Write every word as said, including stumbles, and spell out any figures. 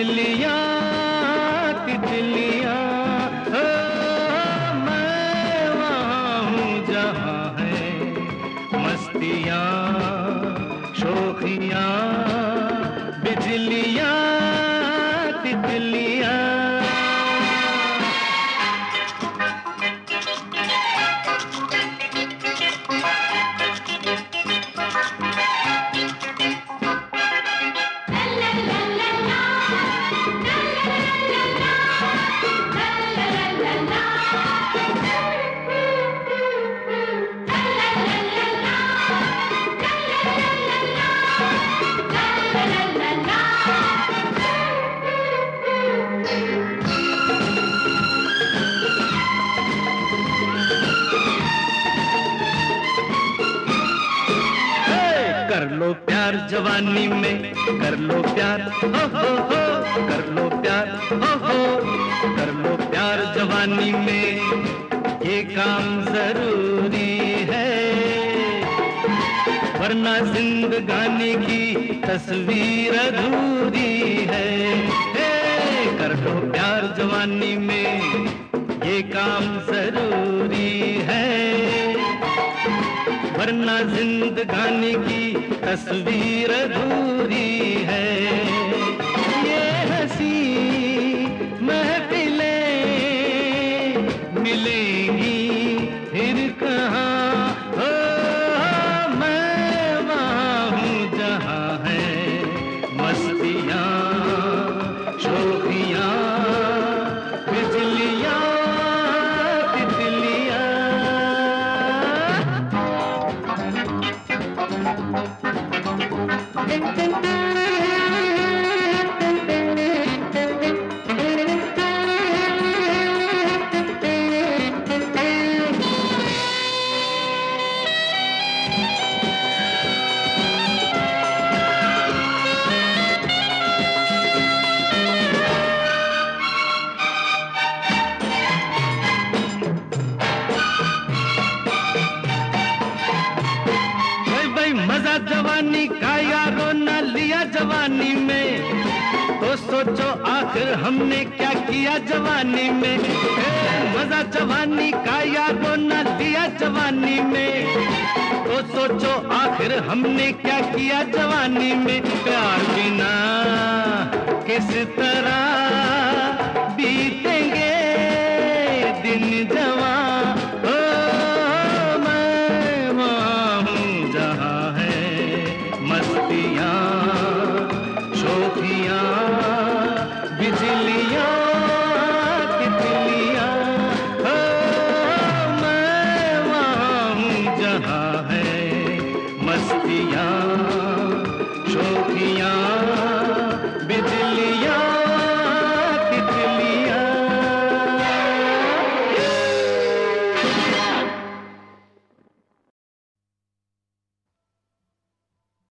बिजलियाँ तितलियाँ, ओ मैं वहाँ हूँ जहाँ है मस्तियाँ शोखियाँ, बिजलियाँ तितलियाँ। कर लो प्यार जवानी में, कर लो प्यार हो हो हो, कर लो प्यार हो हो, कर लो प्यार जवानी में, ये काम जरूरी है, वरना जिंदगानी की तस्वीर अधूरी है। हे, कर लो प्यार जवानी में, ये काम जरूरी है, वरना जिंदगानी की तस्वीर अधूरी है। ये हंसी महफिलें मिलेंगी फिर कहाँ, ओ मैं वहाँ हूँ जहाँ है मस्तियाँ शोखियाँ, बिजलियाँ तितलियाँ। मजा जवानी का यारों न लिया जवानी में, तो सोचो आखिर हमने क्या किया जवानी में। मजा जवानी का यारों न लिया जवानी में, तो सोचो आखिर हमने क्या किया जवानी में। प्यार बिना किस तरह बीतेंगे दिन जवां, मस्तियाँ शोखियाँ, बिजलियाँ तितलियाँ, हो मैं वहाँ हूँ जहाँ है मस्तियाँ शोखियाँ, बिजलियाँ।